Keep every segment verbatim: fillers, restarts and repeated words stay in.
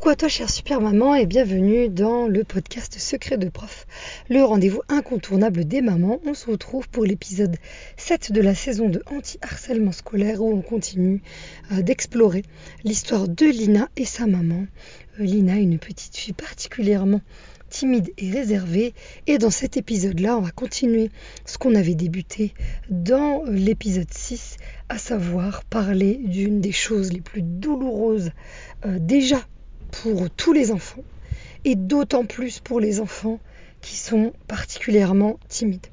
Coucou à toi chère super maman et bienvenue dans le podcast Secret de prof, le rendez-vous incontournable des mamans. On se retrouve pour l'épisode sept de la saison de anti-harcèlement scolaire où on continue euh, d'explorer l'histoire de Lina et sa maman. Euh, Lina, une petite fille particulièrement timide et réservée, et dans cet épisode-là, on va continuer ce qu'on avait débuté dans l'épisode six, à savoir parler d'une des choses les plus douloureuses euh, déjà pour tous les enfants, et d'autant plus pour les enfants qui sont particulièrement timides.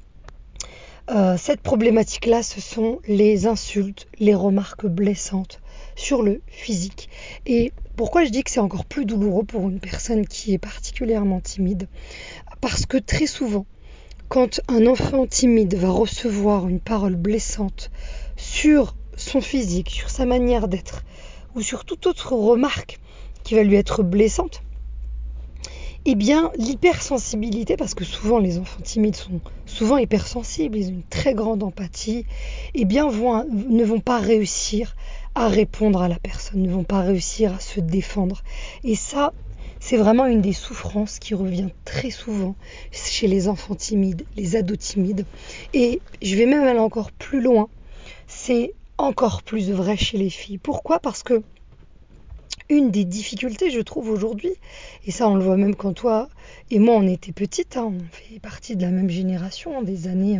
Euh, cette problématique-là, ce sont les insultes, les remarques blessantes sur le physique. Et pourquoi je dis que c'est encore plus douloureux pour une personne qui est particulièrement timide ? Parce que très souvent, quand un enfant timide va recevoir une parole blessante sur son physique, sur sa manière d'être, ou sur toute autre remarque qui va lui être blessante, eh bien, l'hypersensibilité, parce que souvent les enfants timides sont souvent hypersensibles, ils ont une très grande empathie, eh bien, vont, ne vont pas réussir à répondre à la personne, ne vont pas réussir à se défendre. Et ça, c'est vraiment une des souffrances qui revient très souvent chez les enfants timides, les ados timides. Et je vais même aller encore plus loin, c'est encore plus vrai chez les filles. Pourquoi ? Parce que une des difficultés, je trouve, aujourd'hui, et ça on le voit même quand toi et moi on était petites, hein, on fait partie de la même génération, des années,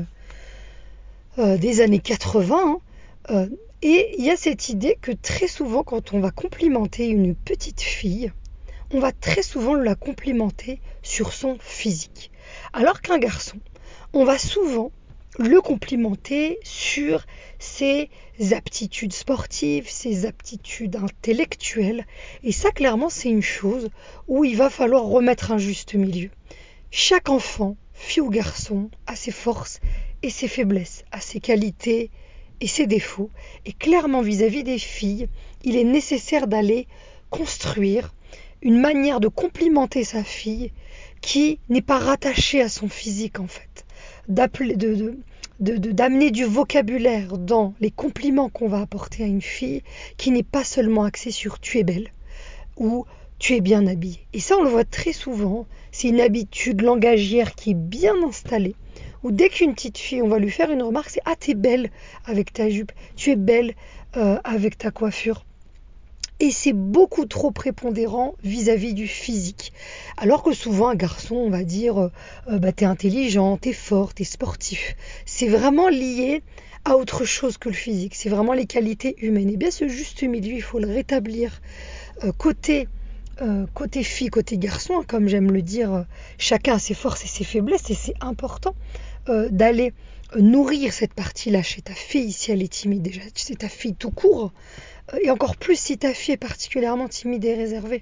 euh, des années quatre-vingts, hein, euh, et il y a cette idée que très souvent quand on va complimenter une petite fille, on va très souvent la complimenter sur son physique. Alors qu'un garçon, on va souvent le complimenter sur ses aptitudes sportives, ses aptitudes intellectuelles. Et ça, clairement, c'est une chose où il va falloir remettre un juste milieu. Chaque enfant, fille ou garçon, a ses forces et ses faiblesses, a ses qualités et ses défauts. Et clairement, vis-à-vis des filles, il est nécessaire d'aller construire une manière de complimenter sa fille qui n'est pas rattachée à son physique en fait. D'appeler, de, de, de, de, d'amener du vocabulaire dans les compliments qu'on va apporter à une fille qui n'est pas seulement axé sur tu es belle ou tu es bien habillée. Et ça on le voit très souvent, c'est une habitude langagière qui est bien installée, où dès qu'une petite fille, on va lui faire une remarque, c'est ah t'es belle avec ta jupe, tu es belle euh, avec ta coiffure. Et c'est beaucoup trop prépondérant vis-à-vis du physique. Alors que souvent un garçon, on va dire euh, bah, t'es intelligent, t'es fort, t'es sportif. C'est vraiment lié à autre chose que le physique. C'est vraiment les qualités humaines. Et bien ce juste milieu, il faut le rétablir euh, côté, euh, côté fille, côté garçon. Comme j'aime le dire, euh, chacun a ses forces et ses faiblesses. Et c'est important euh, d'aller nourrir cette partie-là chez ta fille si elle est timide. Déjà, c'est ta fille tout court. Et encore plus si ta fille est particulièrement timide et réservée.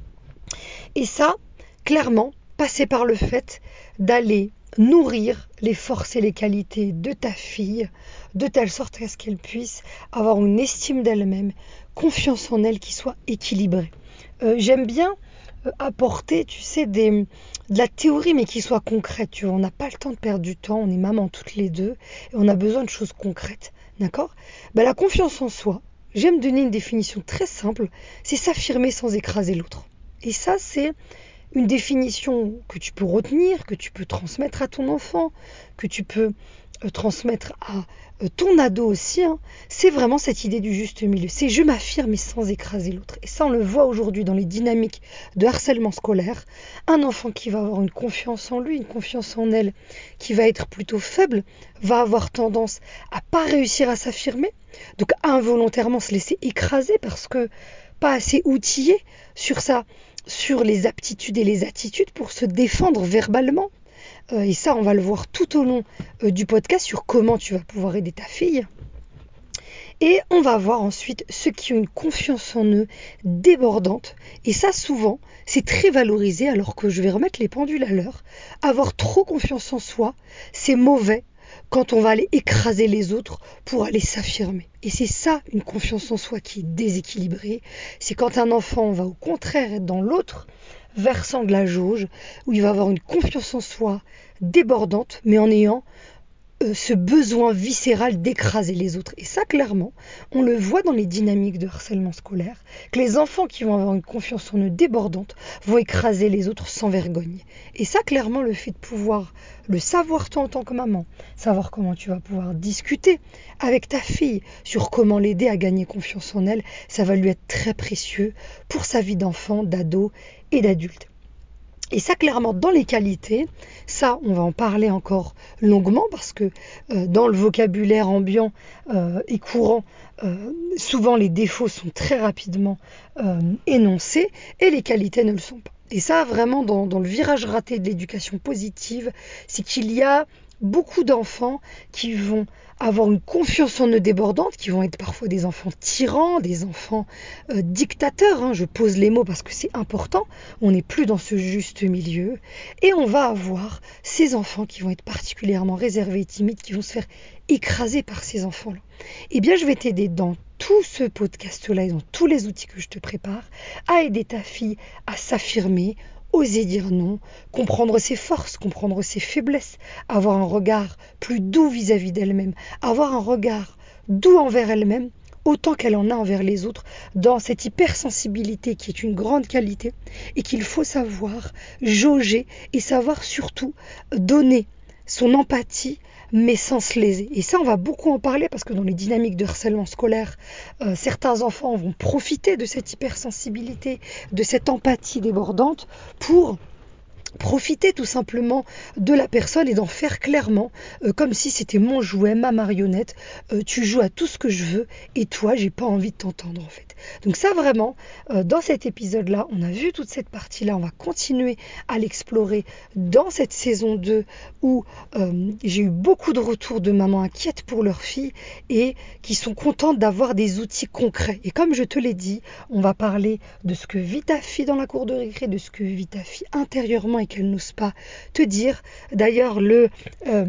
Et ça, clairement, passer par le fait d'aller nourrir les forces et les qualités de ta fille, de telle sorte à ce qu'elle puisse avoir une estime d'elle-même, confiance en elle qui soit équilibrée. Euh, j'aime bien euh, apporter, tu sais, des, de la théorie, mais qui soit concrète. Tu vois, on n'a pas le temps de perdre du temps, on est maman toutes les deux, et on a besoin de choses concrètes. D'accord ? Ben, la confiance en soi, j'aime donner une définition très simple, c'est s'affirmer sans écraser l'autre. Et ça, c'est une définition que tu peux retenir, que tu peux transmettre à ton enfant, que tu peux euh, transmettre à euh, ton ado aussi. Hein. C'est vraiment cette idée du juste milieu. C'est je m'affirme mais sans écraser l'autre. Et ça, on le voit aujourd'hui dans les dynamiques de harcèlement scolaire. Un enfant qui va avoir une confiance en lui, une confiance en elle, qui va être plutôt faible, va avoir tendance à pas réussir à s'affirmer. Donc involontairement se laisser écraser parce que pas assez outillé sur ça, sur les aptitudes et les attitudes pour se défendre verbalement. Euh, et ça, on va le voir tout au long euh, du podcast sur comment tu vas pouvoir aider ta fille. Et on va voir ensuite ceux qui ont une confiance en eux débordante. Et ça, souvent, c'est très valorisé alors que je vais remettre les pendules à l'heure. Avoir trop confiance en soi, c'est mauvais quand on va aller écraser les autres pour aller s'affirmer. Et c'est ça, une confiance en soi qui est déséquilibrée. C'est quand un enfant va au contraire être dans l'autre versant de la jauge, où il va avoir une confiance en soi débordante, mais en ayant euh, ce besoin viscéral d'écraser les autres. Et ça, clairement, on le voit dans les dynamiques de harcèlement scolaire, que les enfants qui vont avoir une confiance en eux débordante vont écraser les autres sans vergogne. Et ça, clairement, le fait de pouvoir le savoir toi en tant que maman, savoir comment tu vas pouvoir discuter avec ta fille sur comment l'aider à gagner confiance en elle, ça va lui être très précieux pour sa vie d'enfant, d'ado et d'adulte. Et ça, clairement, dans les qualités, ça, on va en parler encore longuement parce que euh, dans le vocabulaire ambiant euh, et courant, euh, souvent les défauts sont très rapidement euh, énoncés et les qualités ne le sont pas. Et ça, vraiment, dans, dans le virage raté de l'éducation positive, c'est qu'il y a beaucoup d'enfants qui vont avoir une confiance en eux débordante, qui vont être parfois des enfants tyrans, des enfants euh, dictateurs, hein, je pose les mots parce que c'est important, on n'est plus dans ce juste milieu, et on va avoir ces enfants qui vont être particulièrement réservés et timides, qui vont se faire écraser par ces enfants-là. Eh bien, je vais t'aider dans tout ce podcast-là et dans tous les outils que je te prépare à aider ta fille à s'affirmer, oser dire non, comprendre ses forces, comprendre ses faiblesses, avoir un regard plus doux vis-à-vis d'elle-même, avoir un regard doux envers elle-même, autant qu'elle en a envers les autres, dans cette hypersensibilité qui est une grande qualité et qu'il faut savoir jauger et savoir surtout donner son empathie mais sans se léser. Et ça, on va beaucoup en parler parce que dans les dynamiques de harcèlement scolaire, euh, certains enfants vont profiter de cette hypersensibilité, de cette empathie débordante pour profiter tout simplement de la personne et d'en faire clairement euh, comme si c'était mon jouet, ma marionnette, euh, tu joues à tout ce que je veux et toi j'ai pas envie de t'entendre en fait. Donc ça vraiment, euh, dans cet épisode là, on a vu toute cette partie là, on va continuer à l'explorer dans cette saison deux où euh, j'ai eu beaucoup de retours de mamans inquiètes pour leurs filles et qui sont contentes d'avoir des outils concrets. Et comme je te l'ai dit, on va parler de ce que vit ta fille dans la cour de récré, de ce que vit ta fille intérieurement et qu'elle n'ose pas te dire. D'ailleurs, le... Euh,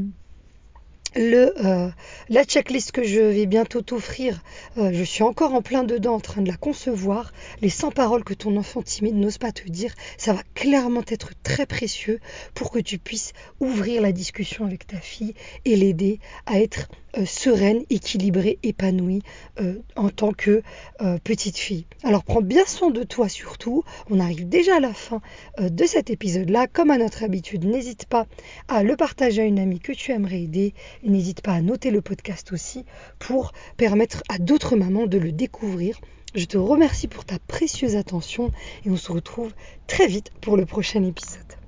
Le, euh, la checklist que je vais bientôt t'offrir, euh, je suis encore en plein dedans en train de la concevoir. Les cent paroles que ton enfant timide n'ose pas te dire, ça va clairement être très précieux pour que tu puisses ouvrir la discussion avec ta fille et l'aider à être euh, sereine, équilibrée, épanouie euh, en tant que euh, petite fille. Alors prends bien soin de toi surtout. On arrive déjà à la fin euh, de cet épisode-là. Comme à notre habitude, n'hésite pas à le partager à une amie que tu aimerais aider. Et n'hésite pas à noter le podcast aussi pour permettre à d'autres mamans de le découvrir. Je te remercie pour ta précieuse attention et on se retrouve très vite pour le prochain épisode.